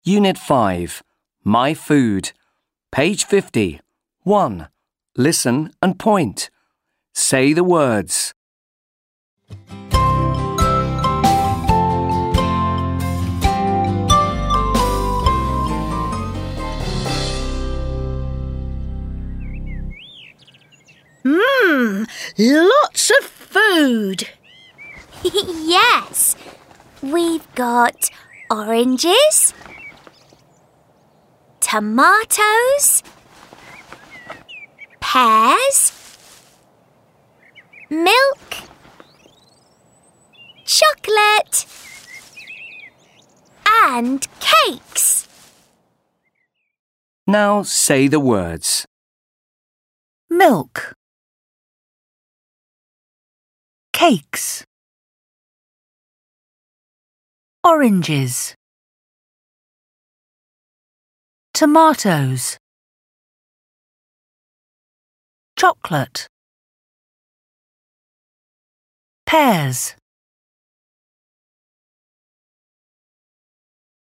Unit 5, My Food. Page 50. 1. Listen and point. Say the words. Lots of food. Yes, we've got oranges, tomatoes, pears, milk, chocolate, and cakes. Now say the words. Milk. Cakes. Oranges. Tomatoes. Chocolate. Pears.